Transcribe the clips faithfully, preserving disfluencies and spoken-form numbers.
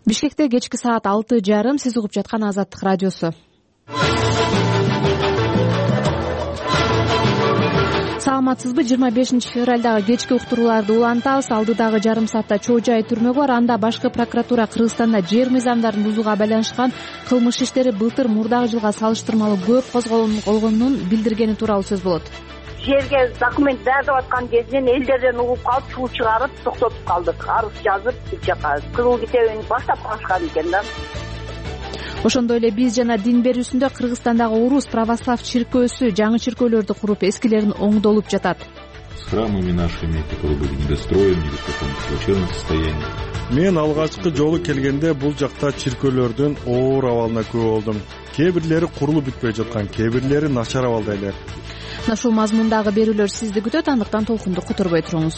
Бишкекте кечки саат алты жарым, сиз угуп жаткан Азаттык радиосу. Саламатсызбы? жыйырма бешинчи февралдагы кечки уктурууларды улантабыз. Алдыдагы жарым саатта Чоо Жай түрмөгү бар. Анда башкы прокуратура Кыргызстанда жер мыйзамдарын бузууга байланышкан кылмыш иштери былтыр мурдагы жылга салыштырмалуу көп козголгонун билдиргени тууралуу сөз болот. Жерге документ даярдап аткан кезинен элдерден угуп калып, суу чыгарып токтотуп калдык. Арыз жазып, бул жака кызыл китебин баштап калышкан экен да. Ошондой эле биз жана дин берүүсүндө Кыргызстандагы Орус православ чиркөөсү жаңы чиркөөлөрдү куруп, эскилерин оңдолуп жатат. С храмами нашими, которые были недостроены или в каком-то плачевном состоянии. Мен алгачкы жолу келгенде бул жакта чиркөөлөрдүн оор абалына күбө болдум. Кээ бирлери курулуп бүтпөй жаткан, кээ бирлери начар абалда эле. Ушул мазмундагы берүүлөр сизди күтөт, андыктан толкунду которбой туруңуз.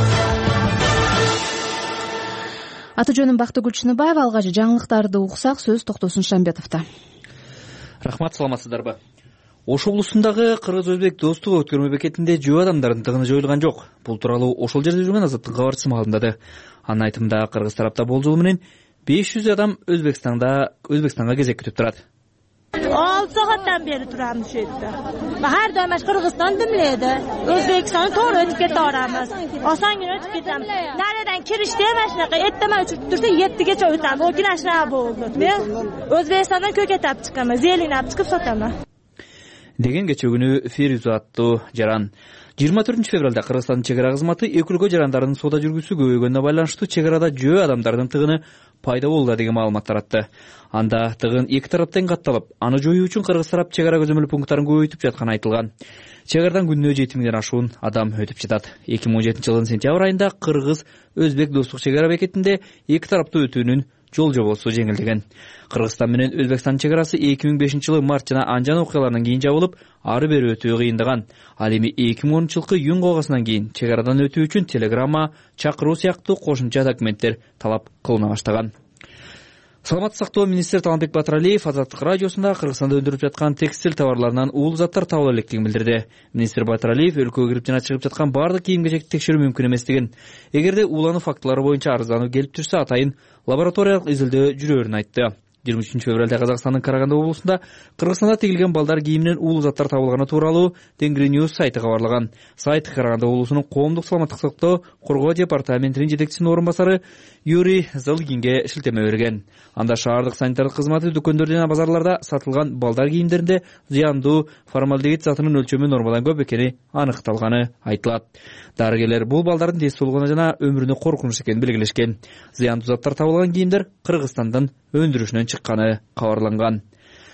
Аты жөнүм Бактыгүл Чыныбаева. Алгач жаңылыктарды уксак, сөз Токтосун Шамбетовдо. Рахмат, саламатсыздарбы? Ош облусундагы кыргыз-өзбек достук өткөрмө бекетинде жөө адамдардын тыгыны жоюлган жок. Бул тууралуу ошол жерде жүргөн Азаттык кабарчысы маалымдады. Анын айтымында, кыргыз тарапта болжол менен беш жүз адам Өзбекстанда Өзбекстанга кезек күтүп турат. алты сааттан бeri turamiz shu yerda. Har doim Qirg'iziston dimlaydi. O'zbekistonni to'g'ri o'tib keta olamiz. Osongina o'tib ketamiz. Naridan kirishda ham shunaqa ertaman uchib tursa yettigacha o'tamiz. O'kina shunaqa bo'ldi. Men O'zbekistondan ko'kat olib chiqaman, zelin olib chiqib sotaman. Деген кече күнү Фериза аттуу жаран жыйырма төртүнчү февралда Кыргызстандын чек ара кызматы эки өлкө жарандарын соода жүргүзүүсү көбөйгөнүнө байланыштуу чек арада жөө адамдардын тыгыны пайда болду деген маалымат таратты. Анда тыгын эки тараптан катталып, аны жоюу үчүн кыргыз тарап чек ара көзөмөл пункттарын көбөйтүп жатканы айтылган. Чек арадан күнүнө жети миңден ашуун адам өтүп жатат. эки миң он жетинчи жылдын сентябрь айында кыргыз-өзбек достук чек ара бекетинде эки тараптуу өтүүнүн жол жобосу жеңилдеген. Кыргызстан менен Өзбекстан чек арасы эки миң бешинчи жылы март жана анжан окуяларынан кийин жабылып, ары бери өтүү кыйындаган. Ал эми эки миң онунчу жылкы июнь калгасынан кийин чек арадан өтүү үчүн телеграмма, чакыруу сыяктуу кошумча документтер талап кылына баштаган. Саламаттык сактоо министри Талантбек Батыралиев Азаттык радиосунда Кыргызстанда өндүрүлүп жаткан текстиль товарларынан уулуу заттар табыла электерин билдирди. Министр Батыралиев өлкөгө кирип жана чыгып жаткан бардык кийим-кечекти текшерүү мүмкүн эместигин, эгерде уулануу фактылары боюнча арыздануу келип турса, атайын лабораториялык изилдөө жүрөөрүн айтты. жыйырма үчүнчү февралда Казакстандын Караганды облусунда Кыргызстанда тигилген балдар кийиминен уулуу заттар табылганы тууралуу Тенгри News сайты кабарлаган. Сайт Караганды облусунун коомдук саламаттык сактоо коргоо департаментинин жетекчисинин орун басары Юрий Залгинге шилтеме берген. Анда шаардык санитардык кызматы дүкөндөрдө жана базарларда сатылган балдар кийимдеринде зыяндуу формалдегид затынын өлчөмү нормадан көп экени аныкталганы айтылат. Дарыгерлер бул балдардын ден соолугуна жана өмүрүнө коркунуч экенин белгилешкен. Зыяндуу заттар табылган кийимдер Кыргызстандан өндүрүшүнөн чыкканы кабарланган.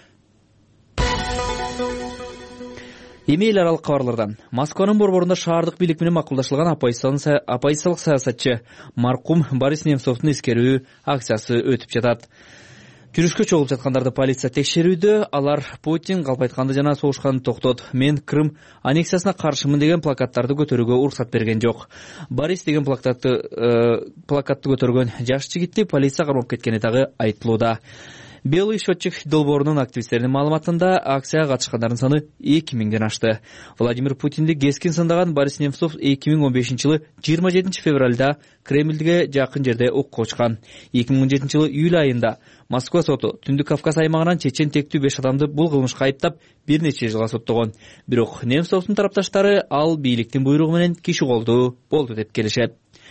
Эми эл аралык кабарлардан. Москванын борборунда шаардык бийлик менен макулдашылган оппозициялык саясатчы маркум Борис Немцовдун эскерүү акциясы өтүп жатат. Жүрүшкө чогулуп жаткандарды полиция текшерүүдө, алар Путин калп айтканды жана согушканды токтот, мен Крым аннексиясына каршымын деген плакаттарды көтөрүүгө уруксат берген жок. Борис деген плакатты э, плакатты көтөргөн жаш жигитти полиция кармап кеткени дагы айтылууда. Белый счетчик долбоорунун активисттеринин маалыматында акцияга катышкандардын саны эки миңден ашты. Владимир Путинди кескин сындаган Борис Немцов эки миң он бешинчи жылы жыйырма жетинчи февралда Кремльге жакын жерде окко учкан. эки миң он жетинчи жылы июль айында Москва соту Түндүк Кавказ аймагынан чечен тектүү беш адамды бул кылмышка айыптап бир нече жылга соттогон. Бирок Немцовдун тарапташтары ал бийликтин буйругу менен киши колдуу болду деп келишет.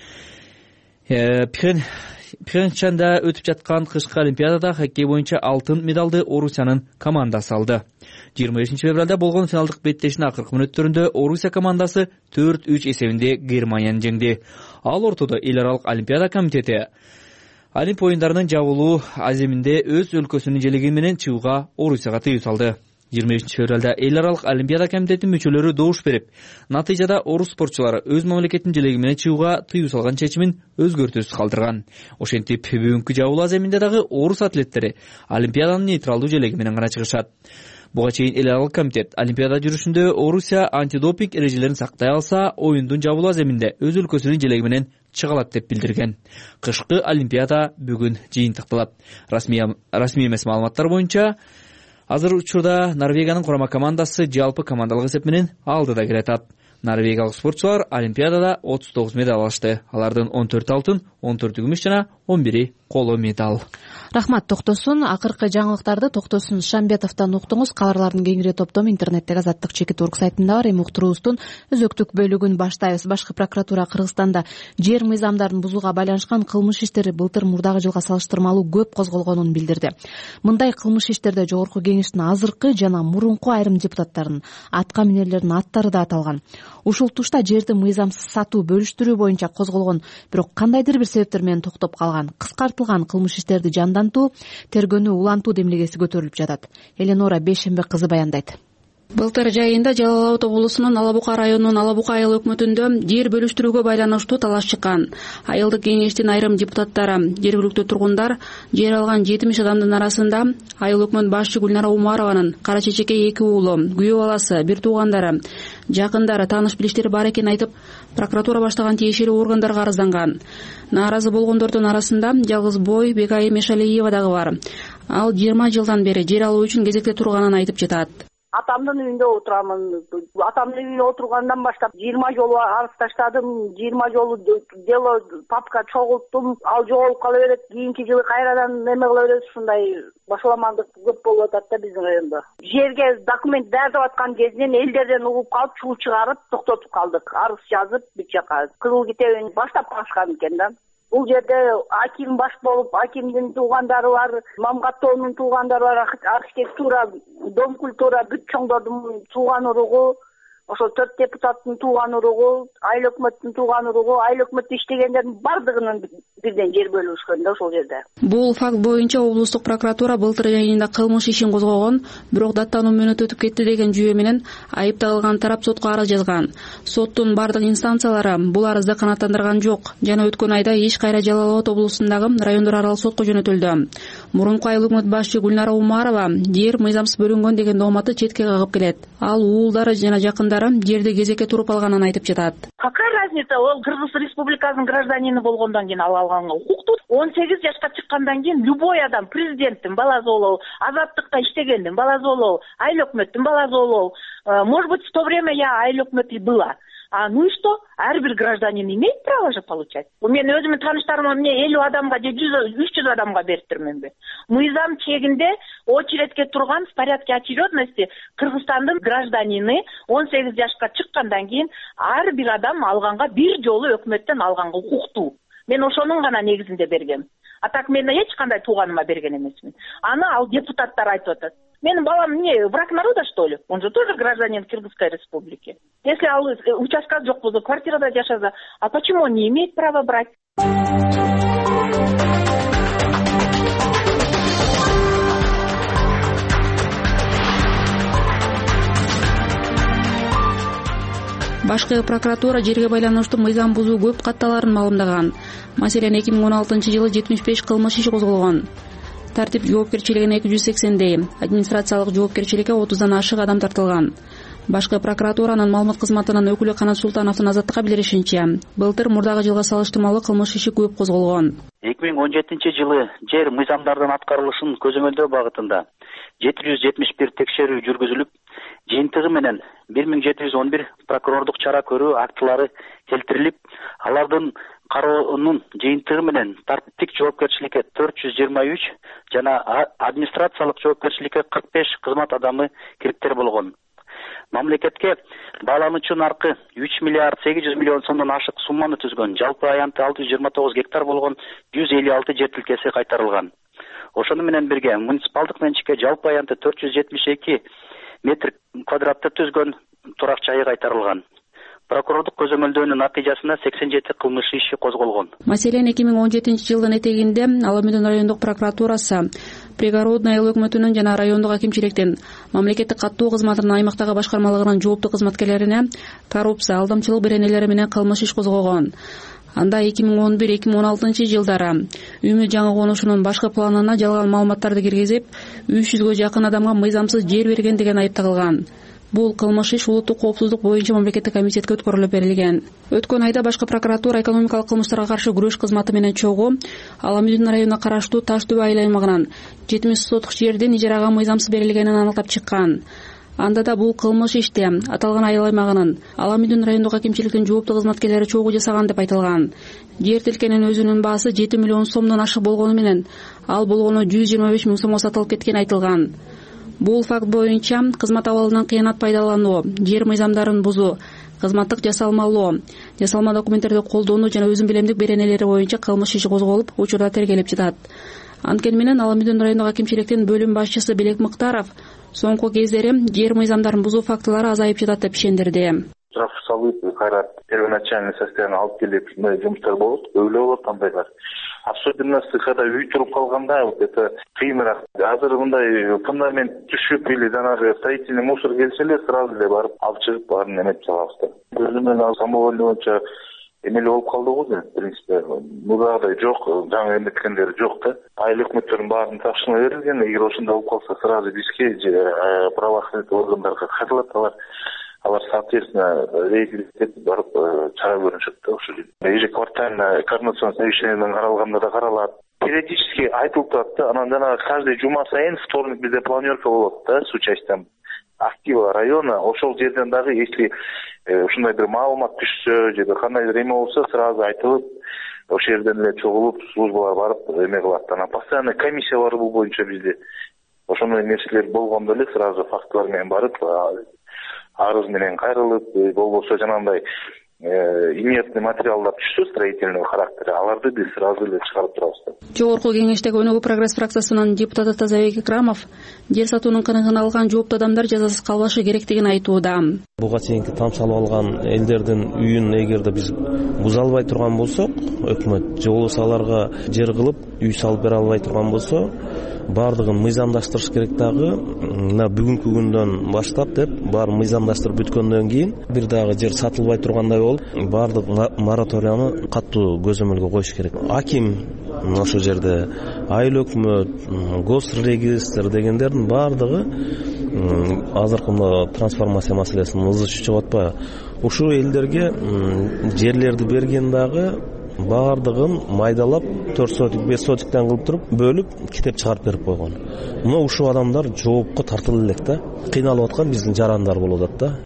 Пхенчанда өтүп жаткан кышкы олимпиадада хоккей боюнча алтын медалды Орусиянын командасы алды. жыйырма бешинчи февралда болгон финалдык беттештин акыркы мүнөттөрүндө Орусия командасы төрт үч эсебинде Германияны жеңди. Ал ортодо эл аралык олимпиада комитети Олимп оюндарынын жабылуу аземинде өз өлкөсүнүн желеги менен чыгууга Орусияга тыюу салды. жыйырма бешинчи февралда эл аралык олимпиада комитетинин мүчөлөрү добуш берип, натыйжада орус спортчулары өз мамлекетинин желеги менен чыгууга тыюу салган чечимин өзгөртүүсүз калтырган. Ошентип бүгүнкү жабылуу аземинде дагы орус атлеттери олимпиаданын нейтралдуу желеги менен гана чыгышат. Буга чейин эл аралык комитет олимпиада жүрүшүндө Орусия антидопинг эрежелерин сактай алса, оюндун жабылуу аземинде өз өлкөсүнүн желеги менен чыга алат деп билдирген. Кышкы олимпиада бүгүн жыйынтыкталат. Расмий расмий эмес маалыматтар боюнча азыр учурда Норвегиянын курама командасы жалпы командалык эсеп менен алдыда келатат. Норвегиялык спортчулар олимпиадада отуз тогуз медаль алышты. Алардын он төрт алтын, он төртү күмүш жана он бири коло медаль. Рахмат, Токтосун. Акыркы жаңылыктарды Токтосун Шамбетовдон уктуңуз. Кабарлардын кеңири топтому интернеттеги Азаттык чекит орг сайтында бар. Эми уктуруубуздун өзөктүк бөлүгүн баштайбыз. Башкы прокуратура Кыргызстанда жер мыйзамдарын бузууга байланышкан кылмыш иштери былтыр мурдагы жылга салыштырмалуу көп козголгонун билдирди. Мындай кылмыш иштерде Жогорку Кеңештин азыркы жана мурунку айрым депутаттарынын атка минерлеринин аттары да аталган. Ушул тушта жерди мыйзамсыз сатуу, бөлүштүрүү боюнча козголгон, бирок кандайдыр бир себептер менен токтоп калган кыскартылган кылмыш иштерди жандантуу, тергөөнү улантуу демилгеси көтөрүлүп жатат. Эленора Бейшембе кызы баяндайт. Былтыр жайында Жалал Абад облусунун Ала Бука районунун Ала Бука айыл өкмөтүндө жер бөлүштүрүүгө байланыштуу талаш чыккан. Айылдык кеңештин айрым депутаттары, жергиликтүү тургундар жер алган жетимиш адамдын арасында айыл өкмөт башчы Гүлнара Умарованын кара чечекей эки уулу, күйөө баласы, бир туугандары, жакындары, тааныш билиштери бар экенин айтып, прокуратура баштаган тиешелүү органдарга арызданган. Нааразы болгондордун арасында жалгыз бой Бекай Мешалиева дагы бар. Ал жыйырма жылдан бери жер алуу үчүн кезекте турганын айтып жатат. Атамдын үйүндө отурамын. Атамдын үйүндө отургандан баштап жыйырма жолу арыз таштадым, жыйырма жолу дело папка чогулттум. Ал жоголуп кала берет. Кийинки жылы кайрадан неме кыла берет. Ушундай башаламандык көп болуп атат да биздин райондо. Жерге документ даярдап аткан кезинен элдерден угуп калып, чуу чыгарып токтотуп калдык. Арыз жазып бир жака Кызыл Китебин баштап калышкан экен да. Бул жерде аким баш болуп, акимдин туугандары бар, Мамгатовдун туугандары бар, архитектура, дом культура бүт чоңдордун тууган уругу, ошол төрт депутаттын тууган уругу, айыл өкмөттүн тууган уругу, айыл өкмөттө иштегендердин бардыгынын бирден жер бөлүшкөн да ошол жерде. Бул факт боюнча облустук прокуратура былтыр айында кылмыш ишин козгогон, бирок даттануу мөөнөтү өтүп кетти деген жүйө менен айыпталган тарап сотко арыз жазган. Соттун бардык инстанциялары бул арызды канааттандырган жок жана өткөн айда иш кайра Жалал Абад облусундагы райондор аралык сотко жөнөтүлдү. Мурунку айыл өкмөт башчы Гүлнара Умарова жер мыйзамсыз бөлүнгөн деген дооматты четке кагып келет. Ал уулдары жана жакындары жерди кезекке туруп алганын айтып жатат. Какая разница, ол Кыргыз Республикасынын гражданины болгондон кийин ал алганга укуктуу. он сегиз жашка чыккандан кийин любой адам, президенттин баласы болобу, азаттыкта иштегендин баласы болобу, айыл өкмөттүн баласы болобу, может быть, в то время я айыл өкмөт и была. А ну и что? Ар бир гражданин имеет право же получать. Мен өзүмдүн тааныштарыма эмне элүү адамга же үч жүз адамга бериптирминби. Мыйзам чегинде очередке турган в порядке очередности Кыргызстандын гражданины он сегиз жашка чыккандан кийин ар бир адам алганга бир жолу өкмөттөн алганга укуктуу. Мен ошонун гана негизинде бергем. А так мен эч кандай тууганыма берген эмесмин. Аны ал депутаттар айтып атат. Менин балам не, враг народа, что ли? Он же тоже гражданин Кыргызской республики. Если ал участка жок болсо, квартирада жашаса, а почему он не имеет права брать? Башкы прокуратура жерге байланыштуу мыйзам бузуу көп катталарын маалымдаган. Маселен, эки миң он алтынчы жылы жетимиш беш кылмыш иши козголгон. Тартип жоопкерчилигине эки жүз сексендей, администрациялык жоопкерчиликке отуздан ашык адам тартылган. Башкы прокуратуранын маалымат кызматынын өкүлү Канат Султановдун Азаттыкка билдиришинче, былтыр мурдагы жылга салыштырмалуу кылмыш иши көп козголгон. эки миң он жетинчи жылы жер мыйзамдардын аткарылышын көзөмөлдөө багытында жети жүз жетимиш бир текшерүү жүргүзүлүп, жыйынтыгы менен бир миң жети жүз он бир прокурордук чара көрүү актылары келтирилип, алардын кароонун жыйынтыгы менен тартиптик жоопкерчиликке төрт жүз жыйырма үч жана администрациялык жоопкерчиликке кырк беш кызмат адамы кириптер болгон. Мамлекетке баалануучу наркы үч миллиард сегиз жүз миллион сомдон ашык сумманы түзгөн, жалпы аянты алты жүз жыйырма тогуз гектар болгон жүз элүү алты жер тилкеси кайтарылган. Ошону менен бирге муниципалдык менчикке жалпы аянты төрт жүз жетимиш эки метр квадратты түзгөн турак жайы кайтарылган. Прокурордук көзөмөлдөөнүн натыйжасында сексен жети кылмыш иши козголгон. Маселен, эки миң он жетинчи жылдын этегинде Ала Мөдөн райондук прокуратурасы Пригородный айыл өкмөтүнүн жана райондук акимчиликтин мамлекеттик каттоо кызматынын аймактагы башкармалыгынын жооптуу кызматкерлерине коррупция, алдамчылык беренелери менен кылмыш иш козгогон. Анда эки миң он бир эки миң он алтынчы жылдары Үмү жаңы конушунун башкы планына жалган маалыматтарды киргизип, үч жүзгө жакын адамга мыйзамсыз жер берген деген айып тагылган. Бул кылмыш иш улуттук коопсуздук боюнча мамлекеттик комитетке өткөрүлүп берилген. Өткөн айда башкы прокуратура экономикалык кылмыштарга каршы күрөш кызматы менен чогуу Ала Мөдөн районуна караштуу Таш Түбө айыл аймагынан жетимиш сотук жердин ижарага мыйзамсыз берилгенин аныктап чыккан. Анда да бул кылмыш иште аталган айыл аймагынын Аламүдүн райондук акимчиликтин жооптуу кызматкерлери чогуу жасаган деп айтылган. Жер тилкенин өзүнүн баасы жети миллион сомдон ашык болгону менен ал болгону жүз жыйырма беш миң сомго сатылып кеткени айтылган. Бул факт боюнча кызмат абалынан кыянат пайдалануу, жер мыйзамдарын бузуу, кызматтык жасалмалоо, жасалма документтерди колдонуу жана өзүн билемдик беренелери боюнча кылмыш иши козголуп, учурда тергелип жатат. Анткени менен Аламүдүн райондук акимчиликтин бөлүм башчысы Белек Мыктаров соңку кездери жер мыйзамдарын бузуу фактылары азайып жатат деп ишендирди. Штраф салып, кайра первоначальный состояние алып келип, жумуштар болот, өйлө болот андайлар. Особенности, когда үй туруп калганда, вот это кыйыныраак. Азыр мындай фундамент түшүп или жанагы строительный мусор келсе эле сразу эле барып алып чыгып баарын эметип салабыз да. Өзүмөн самоольный боюнча эмеле болуп калдыгы да, в принципе. Мурдагыдай жок, жаңы эметкендер жок да. Айыл өкмөттөрдүн баарын тапшырма берилген, эгер ошондой болуп калса сразу бизге правоохранительный органдарга кайтылат, алар алар соответственно рейд барып чара көрүнүшөт да ошол. Ежеквартально координационный совещаниеден каралганда да каралат. Периодически айтылып турат да, анан жана каждый жума сайын вторник бизде планёрка болот да с участием актива района. Ошол жерден дагы если ушундай бир маалымат түшсө же кандайдыр эме болсо сразу айтылып, ошол жерден эле чогулуп службалар барып эме кылат. Анан постоянно комиссия бар бул боюнча бизде. Ошондой нерселер болгондо эле сразу фактылар менен барып арыз менен кайрылып, болбосо жанагындай инертный материалдар түшсө строительный характери, аларды биз сразу эле чыгарып турабыз. Жогорку кеңештеги Өнүгүү прогресс фракциясынын депутаты Тазабек Икрамов жер сатуунун кыныгын алган жооптуу адамдар жазасыз калбашы керектигин айтууда. Буга чейинки тамшалып алган элдердин үйүн эгерде биз буза албай турган болсок, өкмөт же болбосо аларга жер кылып үй салып бере албай турган болсо, бардыгын мыйзамдаштырыш керек дагы. Мына бүгүнкү күндөн баштап деп бар мыйзамдаштырып бүткөндөн кийин бир дагы жер сатылбай тургандай болуп, бардык мораторияны катуу көзөмөлгө коюш керек. Аким ошол жерде айыл өкмөт, госрегистр дегендердин бардыгы азыркы мына трансформация маселесин ызы чыгып атпайбы? Ушул элдерге жерлерди берген дагы бардыгын майдалап төрт сотик, беш сотиктен кылып туруп бөлүп китеп чыгарып берип койгон. Мына ушул адамдар жоопко тартылып элек да. Кыйналып аткан биздин жарандар болуп атат да.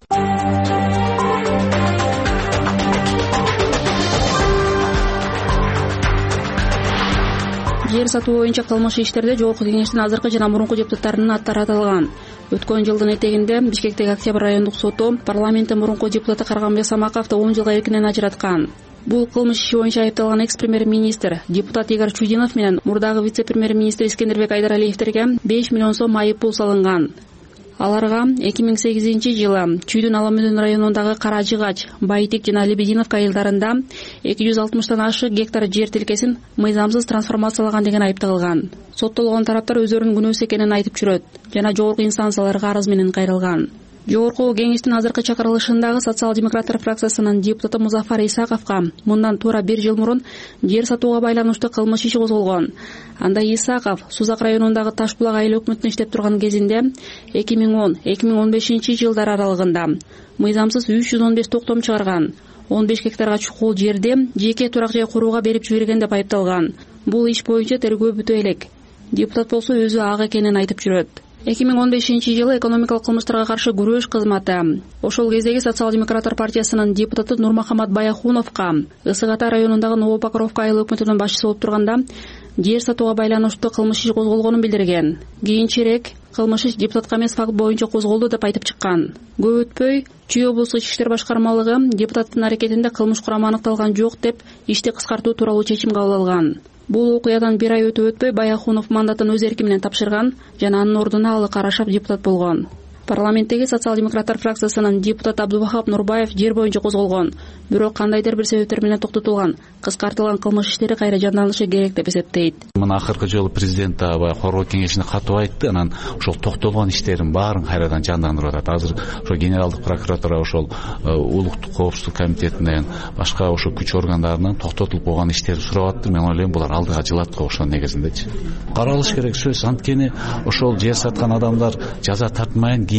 Жер сатуу боюнча кылмыш иштерде жогорку кеңештин азыркы жана мурунку депутаттарынын аттары аталган. Өткөн жылдын этегинде Бишкектеги Октябрь райондук соту парламенттин мурунку депутаты Карганбек Самаковду он жылга эркинен ажыраткан. Бул кылмыш иши боюнча айыпталган экс-премьер-министр, депутат Игорь Чудинов менен мурдагы вице-премьер-министр Искендербек Айдаралиевтерге беш миллион сом айып пул салынган. Аларга эки миң сегизинчи жылы Чүйдүн Аламүдүн районундагы Каражыгач, Байтик жана Лебединовка айылдарында эки жүз алтымыштан ашык гектар жер тилкесин мыйзамсыз трансформациялаган деген айып тагылган. Соттолгон тараптар өздөрүнүн күнөөсү экенин айтып жүрөт жана жогорку инстанцияларга арыз менен кайрылган. Жогорку кеңештин азыркы чакырылышындагы социал-демократтар фракциясынын депутаты Музафар Исаковго мындан туура бир жыл мурун жер сатууга байланыштуу кылмыш иши козголгон. Анда Исаков Сузак районундагы Ташбулак айыл өкмөтүндө иштеп турган кезинде эки миң он — эки миң он бешинчи жылдар аралыгында мыйзамсыз үч жүз он беш токтом чыгарган, он беш гектарга чукул жерди жеке турак жай курууга берип жиберген деп айыпталган. Бул иш боюнча тергөө бүтө элек. Депутат болсо өзү ак экенин айтып жүрөт. эки миң он бешинчи жылы экономикалык кылмыштарга каршы күрөш кызматы ошол кездеги социал-демократтар партиясынын депутаты Нурмахамат Баяхуновго Ысык Ата районундагы Новопокровка айыл өкмөтүнүн башчысы болуп турганда жер сатууга байланыштуу кылмыш иши козголгонун билдирген. Кийинчерээк кылмыш иш депутатка эмес факт боюнча козголду деп айтып чыккан. Көп өтпөй Чүй облустук ички иштер башкармалыгы депутаттын аракетинде кылмыш курамы аныкталган жок деп ишти кыскартуу тууралуу чечим кабыл алган. Бул окуядан бир ай өтүп өтпөй Баяхунов мандатын өз эрки менен тапшырган жана анын ордуна Алы Карашев депутат болгон. Парламенттеги социал-демократтар фракциясынын депутаты Абдубахап Нурбаев жер боюнча козголгон, бирок кандайдыр бир себептер менен токтотулган, кыскартылган кылмыш иштери кайра жанданышы керек деп эсептейт. Мына акыркы жолу президент аябай коргоо кеңешине катуу айтты, анан ошол токтолгон иштерин баарын кайрадан жандандырып атат. Азыр ошо генералдык прокуратура, ошол улуттук коопсуздук комитетинен, башка ошо күч органдарынан токтотулуп койгон иштерди сурап атты. Мен ойлойм, булар алдыга жылат го ошонун негизиндечи. Каралыш керек сөз, анткени ошол жер саткан адамдар жаза тартмайын,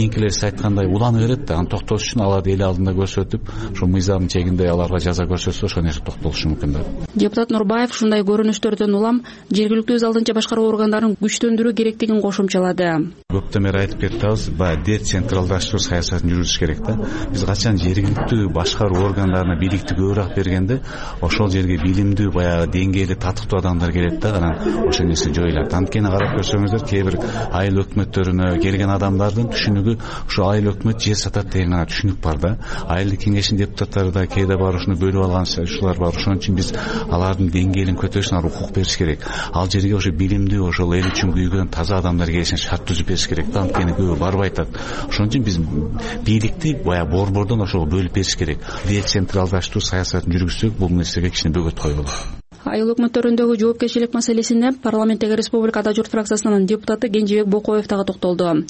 кийинкилер айткандай улана берет да, аны токтотуш үчүн аларды эл алдында көрсөтүп ошо мыйзамдын чегинде аларга жаза көрсөтсө ошол нерсе токтолушу мүмкүн да. Депутат Нурбаев ушундай көрүнүштөрдөн улам жергиликтүү өз алдынча башкаруу органдарын күчтөндүрүү керектигин кошумчалады. Көптөн бери айтып кетебиз, баягы децентралдаштыруу саясатын жүргүзүш керек да. Биз качан жергиликтүү башкаруу органдарына бийликти көбүрөөк бергенде ошол жерге билимдүү баягы деңгээли татыктуу адамдар келет да, анан ошол нерсе жоюлат. Анткени карап көрсөңүздөр, кээ бир айыл өкмөттөрүнө келген адамдардын түшүнүгү ушу айыл өкмөт жер сатат деген түшүнүк бар да. Айылдык кеңештин депутаттары да кээде бар ушуну бөлүп алган ушулар бар. Ошон үчүн биз алардын деңгээлин көтөрүш үчүн укук бериш керек. Ал жерге ошо билимдүү, ошол эл үчүн күйгөн таза адамдар келишин шарт түзүп бериш керек да. Анткени көбү барбай атат. Ошон үчүн биз бийликти баягы борбордон ошол бөлүп бериш керек. Децентралдаштыруу саясатын жүргүзсөк, бул нерсеге кичине бөгөт коюлат. Айыл өкмөттөрүндөгү жоопкерчилик маселесине парламенттеги Республика Ада журт фракциясынын депутаты Кенжебек Бокоев дагы токтолду.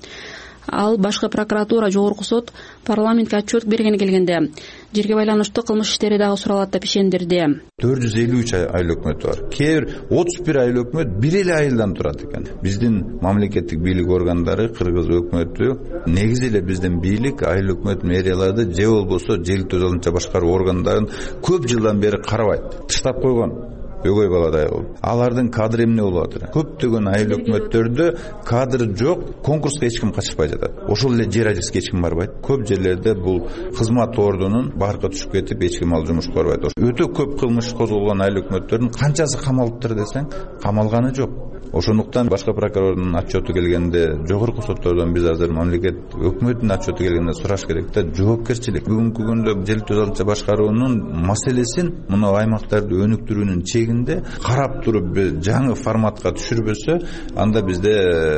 Ал башкы прокуратура, жогорку сот парламентке отчет бергени келгенде жерге байланыштуу кылмыш иштери дагы суралат деп ишендирди. төрт жүз элүү үч айыл өкмөтү бар. Кээ бир отуз бир айыл өкмөт бир эле айылдан турат экен. Биздин мамлекеттик бийлик органдары, кыргыз өкмөтү, негизи эле биздин бийлик айыл өкмөт мэрияларды же болбосо жергиликтүү өз алдынча башкаруу органдарын көп жылдан бери карабайт, тыштап койгон. Өгөй баладай болуп. Алардын кадры эмне болуп атыр? Көптөгөн айыл өкмөттөрдө кадр жок, конкурска эч ким катышпай жатат. Ошол эле жер ажырыска эч ким барбайт. Көп жерлерде бул кызмат ордунун баркы түшүп кетип, эч ким ал жумушка барбайт. Өтө көп кылмыш козголгон айыл өкмөттөрдүн канчасы камалыптыр десең, камалганы жок. Ошондуктан башкы прокурордун отчету келгенде, жогорку соттордон биз азыр мамлекет өкмөттүн отчету келгенде сураш керек да, жоопкерчилик. Бүгүнкү күндө жергиликтүү өз алдынча башкаруунун маселесин мына аймактарды өнүктүрүүнүн чегинде карап туруп жаңы форматка түшүрбөсө, анда бизде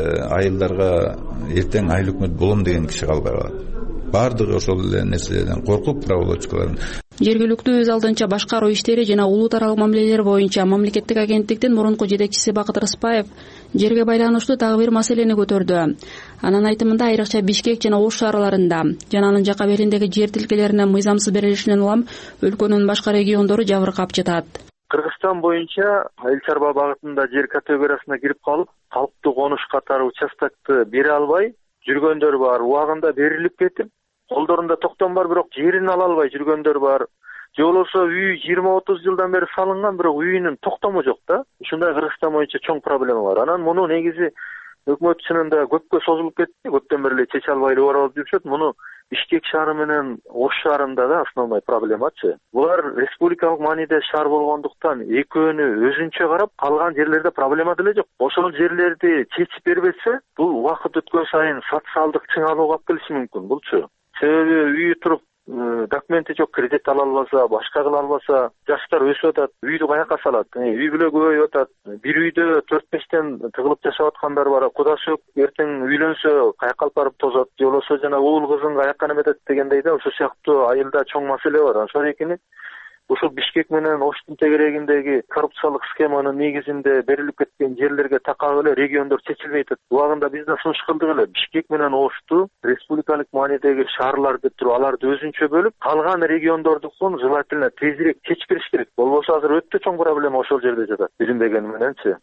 айылдарга эртең айыл өкмөт болом деген киши калбай калат. Бардыгы ошол эле нерселерден коркуп, праволочкаларын. Жергиликтүү өз алдынча башкаруу иштери жана улуу таралык мамилелер боюнча мамлекеттик агенттиктин мурунку жетекчиси Бакыт Рыспаев жерге байланыштуу дагы бир маселени көтөрдү. Анын айтымында айрыкча Бишкек жана Ош шаарларында жана анын жака бериндеги жер тилкелеринин мыйзамсыз берилишинен улам өлкөнүн башка региондору жабыркап жатат. Кыргызстан боюнча айыл чарба багытында жер категориясына кирип калып, калктуу конуш катары участокты бере албай жүргөндөр бар. Убагында берилип кетип, колдорунда токтом бар, бирок жерин ала албай жүргөндөр бар. Же болбосо үй жыйырма отуз жылдан бери салынган, бирок үйүнүн токтому жок да. Ушундай Кыргызстан боюнча чоң проблема бар. Анан муну негизи өкмөт чынында көпкө созулуп кетти. Көптөн бери эле чече албай эле барып жүрүшөт. Муну Бишкек шаары менен Ош шаарында да основной проблемачы. Булар республикалык мааниде шаар болгондуктан экөөнү өзүнчө карап, калган жерлерде проблема деле жок. Ошол жерлерди чечип бербесе, бул убакыт өткөн сайын социалдык чыңалууга алып келиши мүмкүн. Булчу себеби үйү туруп документи жок, кредит ала албаса, башка кыла албаса, жаштар өсүп атат, үйдү каяка салат? Үй бүлө көбөйүп атат. Бир үйдө төрт бештен тыгылып жашап аткандар бар. Кудашып эртең үйлөнсө каяка алып барып тозот, же болбосо жана уул кызын каяка неметет дегендей да, ошол сыяктуу айылда чоң маселе бар. Ошол экени ушул Бишкек менен Оштун тегерегиндеги коррупциялык схеманын негизинде берилип кеткен жерлерге такап эле региондор чечилбей атат. Убагында биз да сунуш кылдык эле. Бишкек менен Ошту республикалык маанидеги шаарлар деп туруп, аларды өзүнчө бөлүп, калган региондордукун желательно тезирээк чечип бериш керек. Болбосо азыр өтө чоң проблема ошол жерде жатат. Билинбегени мененчи.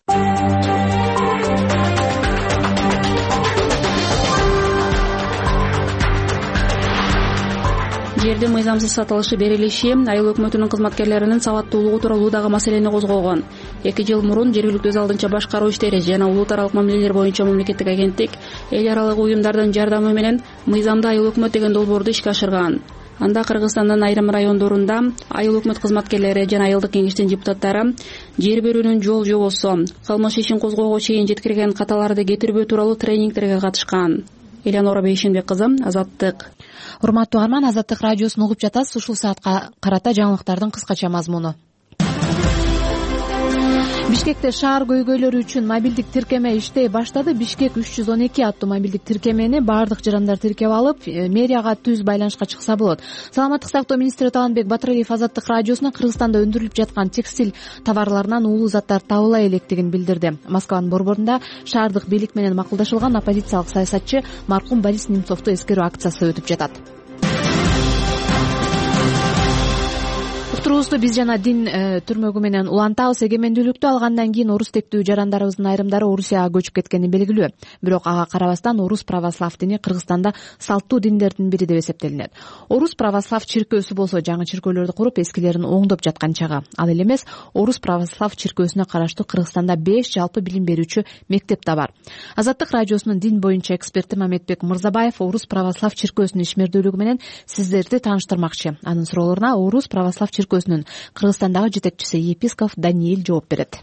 Жердин мыйзамсыз сатылышы берилиши айыл өкмөтүнүн кызматкерлеринин сабаттуулугу тууралуу дагы маселени козгогон. эки жыл мурун жергиликтүү өз алдынча башкаруу иштери жана улуу таралык мамилелер боюнча мамлекеттик агенттик эл аралык уюмдардын жардамы менен мыйзамда айыл өкмөт деген долбоорду ишке ашырган. Анда Кыргызстандын айрым райондорунда айыл өкмөт кызматкерлери жана айылдык кеңештин депутаттары жер берүүнүн жол жобосу, кылмыш ишин козгоого чейин жеткирген каталарды кетирбөө тууралуу тренингтерге катышкан. Элеонора Бейшенбек кызы, Азаттык. Урматтуу угарман, Азаттык радиосун угуп жатасыз. Ушул саатка карата жаңылыктардын кыскача мазмуну. Бишкекте шаар көйгөйлөрү үчүн мобилдик тиркеме иштей баштады. Бишкек үч жүз он эки аттуу мобилдик тиркемени баардык жырандар тиркеп алып, мэрияга түз байланышка чыкса болот. Саламаттык сактоо министри Таанбек Батыралиев Азаттык радиосуна Кыргызстанда өндүрүлүп жаткан текстиль товарларынан уулуу заттар табыла электигин билдирди. Москванын борборунда шаардык бийлик менен макулдашылган оппозициялык саясатчы маркум Борис Немцовду эскерүү акциясы өтүп жатат. чогулушту биз жана дин түрмөгү менен улантабыз. Эгемендүүлүктү алгандан кийин орус тектүү жарандарыбыздын айрымдары Орусияга көчүп кеткени белгилүү. Бирок ага карабастан орус православ дини Кыргызстанда салттуу диндердин бири деп эсептелинет. Орус православ чиркөөсү болсо жаңы чиркөөлөрдү куруп эскилерин оңдоп жаткан чагы. Ал эле эмес, орус православ чиркөөсүнө караштуу Кыргызстанда беш жалпы билим берүүчү мектеп да бар. Азаттык радиосунун дин боюнча эксперти Мамедбек Мырзабаев орус православ чиркөөсүнүн ишмердүүлүгү менен сиздерди тааныштырмакчы. Анын суроолоруна орус православ чиркөөсүнүн Кыргызстандагы жетекчиси епископ Даниил жооп берет.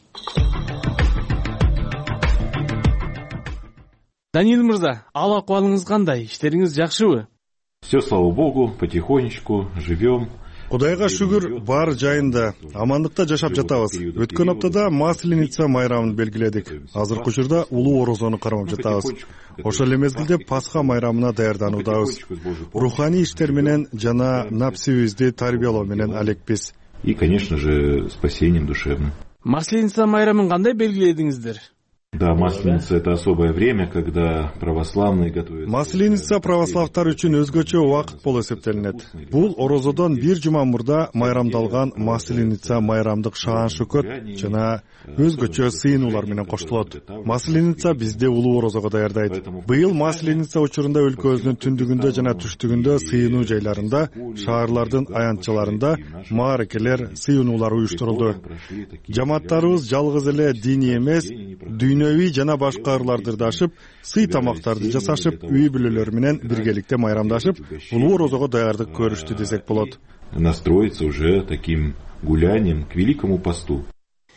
Даниил мырза, ал акыбалыңыз кандай? Иштериңиз жакшыбы? Все, слава богу, потихонечку живем. Кудайга шүгүр, бар жайында амандыкта жашап жатабыз. Өткөн аптада Масленица майрамын белгиледик. Азыркы учурда улуу орозону кармап жатабыз. Ошол эле мезгилде Пасха майрамына даярдануудабыз. Руханий иштер менен жана напсибизди тарбиялоо менен алекпиз. И, конечно же, спасением душевным. Масленица майрамын кандай белгиледиңиздер? Да, Масленица — это особое время, когда православные готовят. Масленица православтар үчүн өзгөчө убакыт болуп эсептелинет. Бул орозодон бир жума мурда майрамдалган Масленица майрамдык шаан шөкөт жана өзгөчө сыйынуулар менен коштулот. Масленица бизди улуу орозого даярдайт. Быйыл Масленица учурунда өлкөбүздүн түндүгүндө жана түштүгүндө сыйынуу жайларында, шаарлардын аянтчаларында мааракелер, сыйынуулар уюштурулду. Жамааттарыбыз жалгыз эле диний эмес, дүйнөвүй жана башка ырларды ырдашып, сый тамактарды жасашып, үй бүлөлөр менен биргеликте майрамдашып, улуу орозого даярдык көрүштү десек болот. Настроиться уже таким гулянием к великому посту.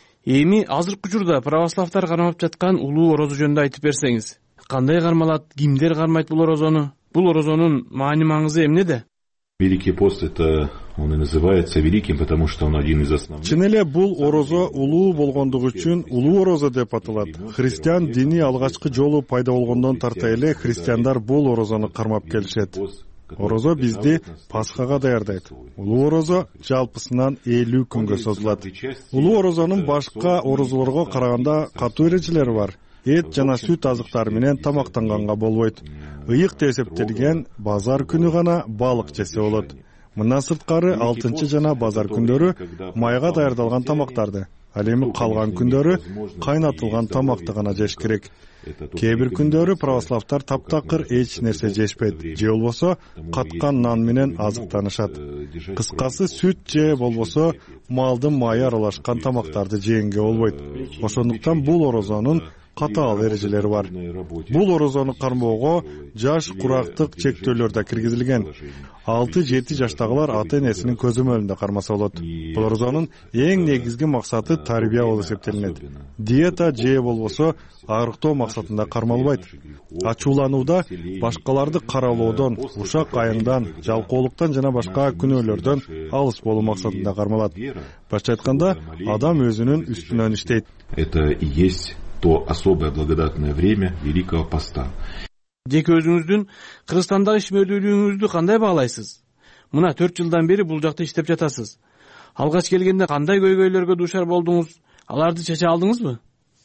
Эми азыркы учурда православтар кармап жаткан улуу орозо жөнүндө айтып берсеңиз. Кандай кармалат, кимдер кармайт бул орозону? Бул орозонун маани маңызы эмнеде? Великий пост — это он и называется великим, потому что он один из основных. Чын эле бул орозо улуу болгондугу үчүн улуу орозо деп аталат. Христиан дини алгачкы жолу пайда болгондон тарта эле христиандар бул орозону кармап келишет. Орозо бизди Пасхага даярдайт. Улуу орозо жалпысынан элүү күнгө созулат. Улуу орозонун башка орозолорго караганда катуу эрежелери бар. Эт жана сүт азыктары менен тамактанганга болбойт. Ыйык деп эсептелген базар күнү гана балык жесе болот. Мындан сырткары алтынчы жана базар күндөрү майга даярдалган тамактарды, ал эми калган күндөрү кайнатылган тамакты гана жеш керек. Кээ бир күндөрү православтар таптакыр эч нерсе жешпейт, же болбосо каткан нан менен азыктанышат. Кыскасы сүт же болбосо малдын майы аралашкан тамактарды жегенге болбойт. Ошондуктан бул орозонун катаал эрежелери бар. Бул орозону кармоого жаш курактык чектөөлөр да киргизилген. алты жети жаштагылар ата энесинин көзөмөлүндө кармаса болот. Бул орозонун эң негизги максаты тарбия болуп эсептелинет. Диета же болбосо арыктоо максатында кармалбайт. Ачууланууда башкаларды каралоодон, ушак айыңдан, жалкоолуктан жана башка күнөөлөрдөн алыс болуу максатында кармалат. Башка айтканда, адам өзүнүн үстүнөн иштейт. Это и есть то особое благодатное время Великого Поста. Жеке өзүңүздүн Кыргызстандагы ишмердүүлүгүңүздү кандай баалайсыз? Мына төрт жылдан бери бул жакта иштеп жатасыз. Алгач келгенде кандай көйгөйлөргө дуушар болдуңуз? Аларды чече алдыңызбы?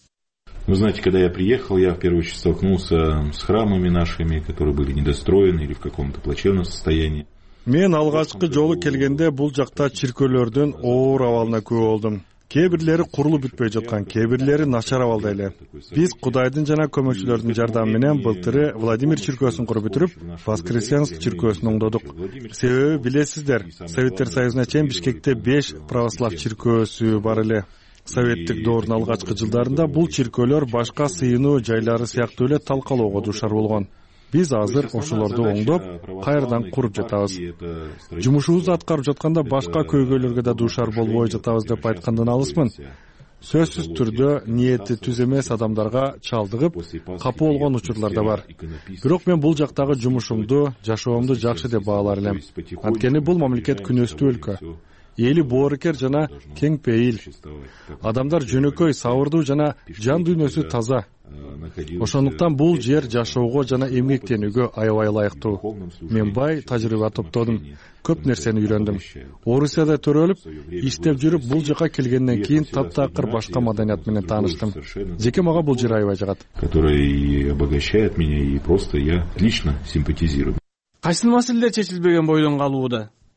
Вы знаете, когда я приехал, я в первую очередь столкнулся с храмами нашими, которые были недостроены или в каком-то плачевном состоянии. Мен алгачкы жолу келгенде бул жакта чиркөөлөрдүн оор абалына күбө болдум. Кээ бирлери курулуп бүтпөй жаткан, кээ бирлери начар абалда эле. Биз Кудайдын жана көмөкчүлөрдүн жардамы менен былтыры Владимир чиркөөсүн куруп бүтүрүп, Воскресенск чиркөөсүн оңдодук. Себеби билесиздер, Советтер Союзуна чейин Бишкекте беш православ чиркөөсү бар эле. Советтик доордун алгачкы жылдарында бул чиркөөлөр башка сыйынуу жайлары сыяктуу эле талкалоого дуушар болгон. Биз азыр ошолорду оңдоп, кайрадан куруп жатабыз. Жумушубузду аткарып жатканда башка көйгөйлөргө да дуушар болбой жатабыз деп айткандан алысмын. Сөзсүз түрдө ниети түз эмес адамдарга чалдыгып, капы болгон учурлар да бар. Бирок мен бул жактагы жумушумду, жашоомду жакшы деп баалар элем. Анткени бул мамлекет күнөстүү өлкө. Эли боорукер жана кең пейил. Адамдар жөнөкөй, сабырдуу жана жан дүйнөсү таза. Ошондуктан бул жер жашоого жана эмгектенүүгө аябай ылайыктуу. Мен бай тажрыйба топтодум. Көп нерсени үйрөндүм. Орусияда төрөлүп, иштеп жүрүп бул жака келгенден кийин таптакыр башка маданият менен тааныштым. Жеке мага бул жер аябай жагат. Который обогащает меня и просто я лично симпатизирую. Кайсы маселелер чечилбеген бойдон калууда?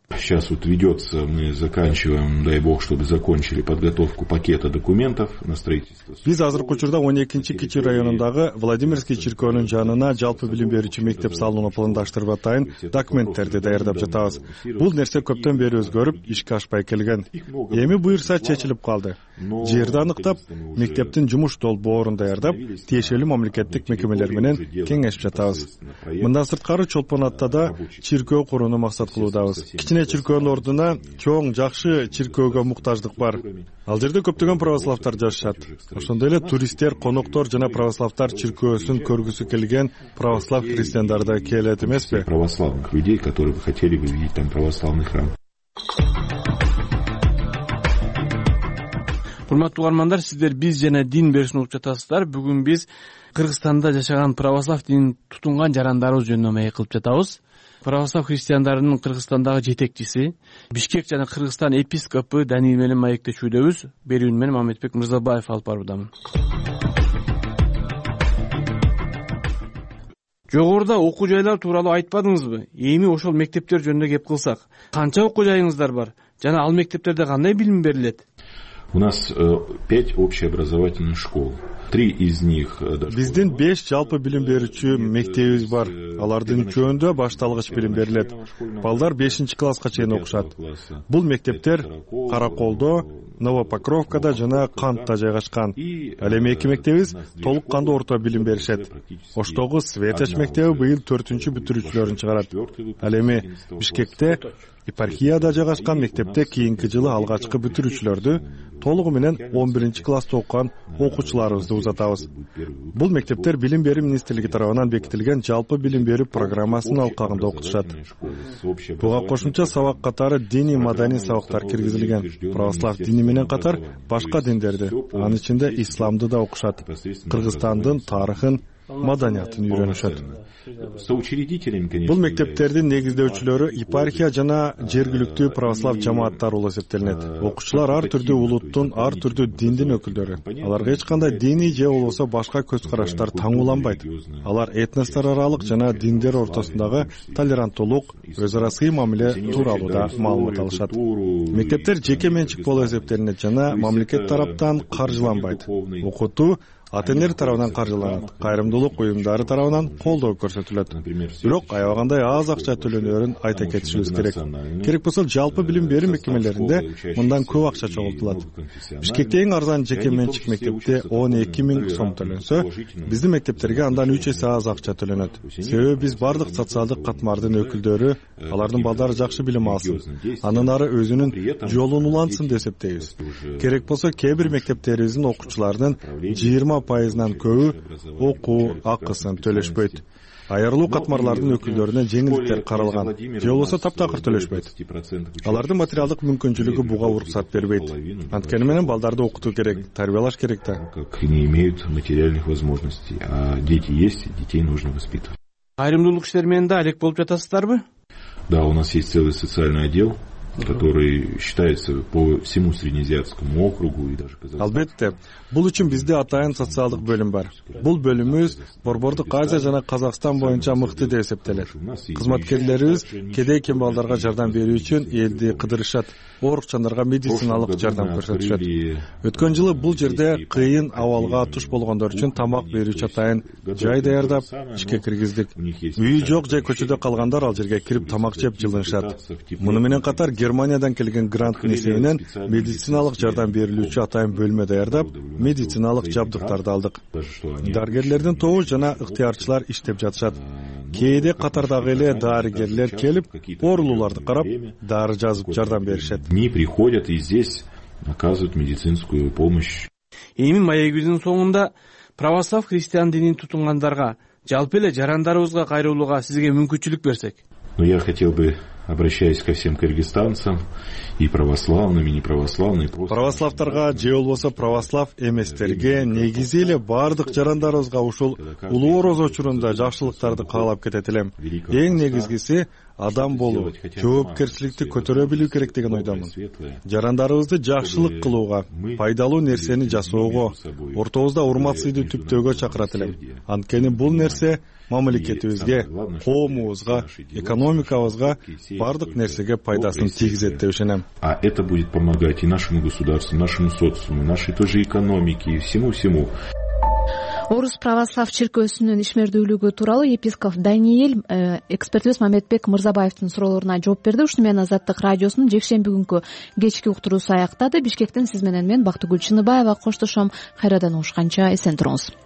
Сейчас вот ведется, мы заканчиваем, дай бог, чтобы закончили подготовку пакета документов на строительство. Биз азыркы учурда он экинчи Кичи районундагы Владимирский чиркөөнүн жанына жалпы билим берүүчү мектеп салууну пландаштырып атайын документтерди даярдап жатабыз. Бул нерсе көптөн бери өзгөрүп, ишке ашпай келген. Эми буюрса чечилип калды. Жерди аныктап, мектептин жумуш долбоорун даярдап, тиешелүү мамлекеттик мекемелер менен кеңешип жатабыз. Мындан сырткары Чолпон Аттада чиркөө курууну максат кылуудабыз. Кичине чиркөөнүн ордуна чоң, жакшы чиркөөгө муктаждык бар. Ал жерде көптөгөн православтар жашашат. Ошондой эле туристтер, коноктор жана православтар чиркөөсүн көргүсү келген православ христиандар да келет эмеспи? Православных людей, которые бы хотели бы видеть там православный храм. Урматтуу угармандар, сиздер биз жана дин берүүсүн угуп жатасыздар. Бүгүн биз Кыргызстанда жашаган православ динин тутунган жарандарыбыз жөнүндө маек кылып жатабыз. Православ христиандарынын Кыргызстандагы жетекчиси, Бишкек жана Кыргызстан епископу Даниил менен маектешүүдөбүз. Берүүнү менен Мамедбек Мырзабаев алып баруудамын. Жогоруда окуу жайлар тууралуу айтпадыңызбы? Эми ошол мектептер жөнүндө кеп кылсак, канча окуу жайыңыздар бар? Жана ал мектептерде кандай билим берилет? У нас э, пять общеобразовательных школ. Три из них... Биздин беш жалпы билим берүүчү мектебибиз бар. Алардын үчөөндө башталгыч билим берилет. Балдар бешинчи класска чейин окушат. Бул мектептер Караколдо, Новопокровкада жана Кантта жайгашкан. Ал эми эки мектебибиз толук кандуу орто билим беришет. Оштогу Светоч мектеби быйыл төртүнчү бүтүрүүчүлөрүн чыгарат. Ал эми Бишкекте епархияда жайгашкан мектепте кийинки жылы алгачкы бүтүрүүчүлөрдү толугу менен он биринчи класста окуган окуучуларыбызды узатабыз. Бул мектептер билим берүү министрлиги тарабынан бекитилген жалпы билим берүү программасынын алкагында окутушат. Буга кошумча сабак катары диний маданий сабактар киргизилген. Православ дини менен катар башка диндерди, анын ичинде исламды да окушат. Кыргызстандын тарыхын, маданиятын үйрөнүшөт. Бул мектептердин негиздөөчүлөрү епархия жана жергиликтүү православ жамааттар болуп эсептелинет. Окуучулар ар түрдүү улуттун, ар түрдүү диндин өкүлдөрү. Аларга эч кандай диний же болбосо башка көз караштар таңууланбайт. Алар этностор аралык жана диндер ортосундагы толеранттуулук, өз ара сый мамиле тууралуу да маалымат алышат. Мектептер жеке менчик болуп эсептелинет жана мамлекет тараптан каржыланбайт. Окутуу ата-энелер тарабынан каржыланат, кайрымдуулук уюмдары тарабынан колдоо көрсөтүлөт. Бирок аябагандай аз акча төлөнөрүн айта кетишибиз керек. Керек болсо жалпы билим берүү мекемелеринде мындан көп акча чогултулат. Бишкекте эң арзан жеке менчик мектепте он эки миң сом төлөнсө, биздин мектептерге андан үч эсе аз акча төлөнөт. Себеби биз бардык социалдык катмардын өкүлдөрү алардын балдары жакшы билим алсын, анын ары өзүнүн жолун улантсын деп эсептейбиз. Керек болсо кээ бир мектептерибиздин окуучуларынын жыйырма пайызынан көбү окуу акысын төлөшпөйт. Айырылуу катмарлардын өкүлдөрүнө жеңилдиктер каралган, же болбосо таптакыр төлөшпөйт. Алардын материалдык мүмкүнчүлүгү буга уруксат бербейт. Анткени менен балдарды окутуу керек, тарбиялаш керек да. Не имеют материальных возможностей, а дети есть, детей нужно воспитывать. Кайрымдуулук иштери менен да алек болуп жатасыздарбы? Да, у нас есть целый социальный отдел, который считается по всему Среднеазиатскому округу и даже Казахстану. Албетте, бул үчүн бизде атайын социалдык бөлүм бар. Бул бөлүмүбүз Борбордук Азия жана Казакстан боюнча мыкты деп эсептелет. Кызматкерлерибиз кедей кембалдарга жардам берүү үчүн элди кыдырышат, оорукчандарга медициналык жардам көрсөтүшөт. Өткөн жылы бул жерде кыйын абалга туш болгондор үчүн тамак берүүчү атайын жай даярдап ишке киргиздик. Үйү жок же көчөдө калгандар ал жерге кирип тамак жеп жылынышат. Муну менен катар Германиядан келген гранттын эсебинен медициналык жардам берилүүчү атайын бөлмө даярдап, медициналык жабдыктарды алдык. Дарыгерлердин тобу жана ыктыярчылар иштеп жатышат. Кээде катардагы эле дарыгерлер келип, оорулууларды карап, дары жазып жардам беришет. Они приходят и здесь оказывают медицинскую помощь. Эми маегибиздин соңунда православ христиан динин тутунгандарга, жалпы эле жарандарыбызга кайрылууга сизге мүмкүнчүлүк берсек. Но я хотел бы, обращаясь ко всем кыргызстанцам, и православным, и неправославным, православтарга же болбосо православ эместерге, негизи эле бардык жарандарыбызга ушул улуу орозо учурунда жакшылыктарды каалап кетет элем. Эң негизгиси адам болуу, жоопкерчиликти көтөрө билүү керек деген ойдомун. Жарандарыбызды жакшылык кылууга, пайдалуу нерсени жасоого, ортобузда урмат-сыйды түптөөгө чакырат элем. Анткени бул нерсе мамлекетибизге, коомубузга, экономикабызга, бардык нерсеге пайдасын тийгизет деп ишенем. А это будет помогать и нашему государству, нашему социуму, нашей тоже экономике и всему-всему. Орус православ чиркөөсүнүн ишмердүүлүгү тууралуу епископ Даниэль экспертибиз Мамедбек Мырзабаевдин суроолоруна жооп берди. Ушуну менен Азаттык радиосунун жекшемби күнкү кечки уктуруусу аяктады. Бишкектен сиз менен мен Бактыгүл Чыныбаева коштошом. Кайрадан угушканча эсен туруңуз.